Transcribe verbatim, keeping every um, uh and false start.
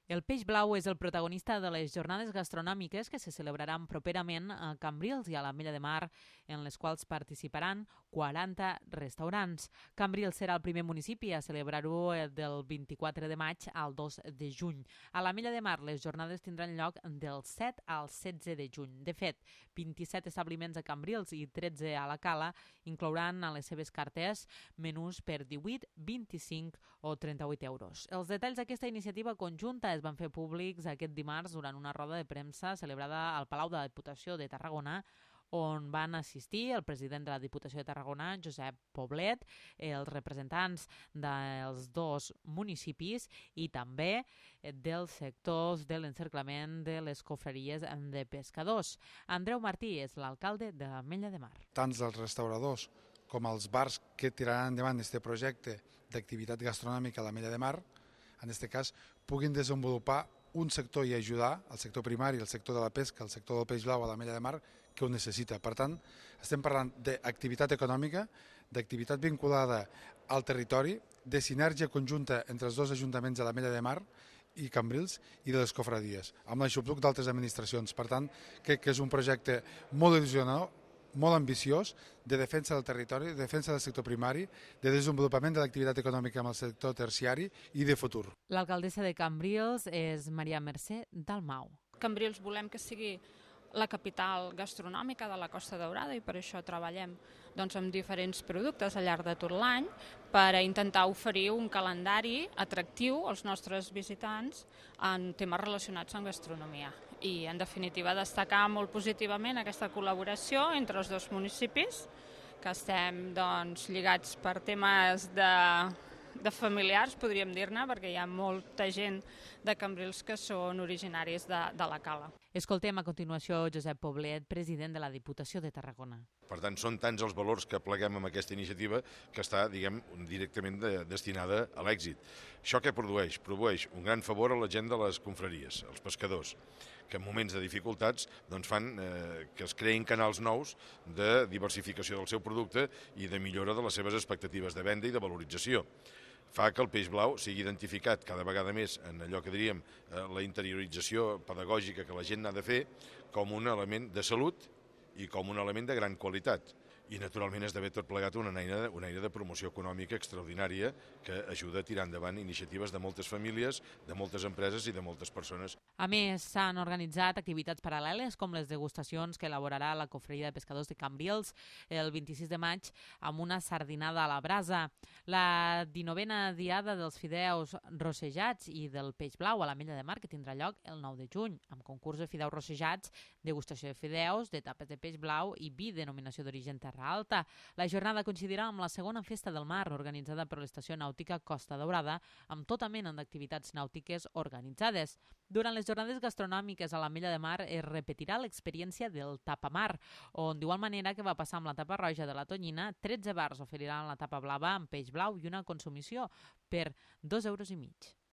El peix blau és el protagonista de les jornades gastronòmiques que se celebraran properament a Cambrils i a l'Ametlla de Mar, en les quals participaran quaranta restaurants. Cambrils serà el primer municipi a celebrar-ho del vint-i-quatre de maig al dos de juny. A l'Ametlla de Mar les jornades tindran lloc del set al setze de juny. De fet, vint-i-set establiments a Cambrils i tretze a la Cala inclouran a les seves cartes menús per divuit, vint-i-cinc o trenta-vuit euros. Els detalls d'aquesta iniciativa conjunta es van fer públics aquest dimarts durant una roda de premsa celebrada al Palau de la Diputació de Tarragona, on van assistir el president de la Diputació de Tarragona, Josep Poblet, els representants dels dos municipis i també dels sectors de l'encerclament de les confraries de pescadors. Andreu Martí és l'alcalde de l'Ametlla de Mar. Tant els restauradors com els bars que tiraran endavant aquest projecte d'activitat gastronòmica a l'Ametlla de Mar, en aquest cas, puguin desenvolupar un sector i ajudar el sector primari, el sector de la pesca, el sector del peix blau a l'Ametlla de Mar, que ho necessita. Per tant, estem parlant d'activitat econòmica, d'activitat vinculada al territori, de sinergia conjunta entre els dos ajuntaments de l'Ametlla de Mar i Cambrils i de les cofradies, amb l'aixopluc d'altres administracions. Per tant, crec que és un projecte molt il·lusionador, molt ambiciós, de defensa del territori, de defensa del sector primari, de desenvolupament de l'activitat econòmica amb el sector terciari i de futur. L'alcaldessa de Cambrils és Maria Mercè Dalmau. Cambrils volem que sigui la capital gastronòmica de la Costa Daurada i per això treballem doncs, amb diferents productes al llarg de tot l'any per a intentar oferir un calendari atractiu als nostres visitants en temes relacionats amb gastronomia. I, en definitiva, destacar molt positivament aquesta col·laboració entre els dos municipis, que estem doncs, lligats per temes de, de familiars, podríem dir-ne, perquè hi ha molta gent de Cambrils que són originaris de, de la Cala. Escoltem a continuació Josep Poblet, president de la Diputació de Tarragona. Per tant, són tants els valors que pleguem amb aquesta iniciativa que està, diguem, directament de, destinada a l'èxit. Això què produeix? Produeix un gran favor a la gent de les confraries, als pescadors, que en moments de dificultats doncs, fan eh, que es creïn canals nous de diversificació del seu producte i de millora de les seves expectatives de venda i de valorització. Fa que el peix blau sigui identificat cada vegada més en allò que diríem eh, la interiorització pedagògica que la gent ha de fer com un element de salut i com un element de gran qualitat. I, naturalment, esdevé tot plegat una eina, una eina de promoció econòmica extraordinària que ajuda a tirar endavant iniciatives de moltes famílies, de moltes empreses i de moltes persones. A més, s'han organitzat activitats paral·leles com les degustacions que elaborarà la Confraria de Pescadors de Cambrils el vint-i-sis de maig amb una sardinada a la brasa. La dinovena diada dels fideus rossejats i del peix blau a l'Ametlla de Mar, que tindrà lloc el nou de juny, amb concurs de fideus rossejats, degustació de fideus, de tapes de peix blau i vi denominació d'origen terra alta. La jornada coincidirà amb la segona festa del mar organitzada per l'Estació Nàutica Costa Daurada amb tota mena d'activitats nàutiques organitzades. Durant les jornades gastronòmiques a l'Ametlla de Mar es repetirà l'experiència del tapamar, on d'igual manera que va passar amb la tapa roja de la Tonyina, tretze bars oferiran la tapa blava amb peix blau i una consumició per dos euros i mig.